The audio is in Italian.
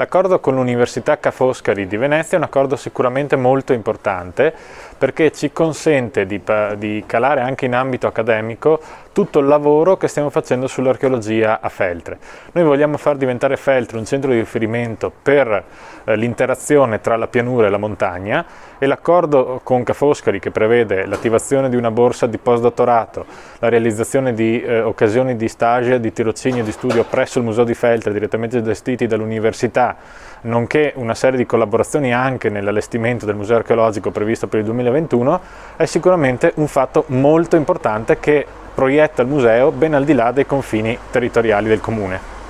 L'accordo con l'Università Ca' Foscari di Venezia è un accordo sicuramente molto importante perché ci consente di calare anche in ambito accademico tutto il lavoro che stiamo facendo sull'archeologia a Feltre. Noi vogliamo far diventare Feltre un centro di riferimento per l'interazione tra la pianura e la montagna, e l'accordo con Ca' Foscari, che prevede l'attivazione di una borsa di postdottorato, la realizzazione di occasioni di stage, di tirocinio e di studio presso il Museo di Feltre direttamente gestiti dall'università, nonché una serie di collaborazioni anche nell'allestimento del museo archeologico previsto per il 2021, è sicuramente un fatto molto importante che proietta il museo ben al di là dei confini territoriali del comune.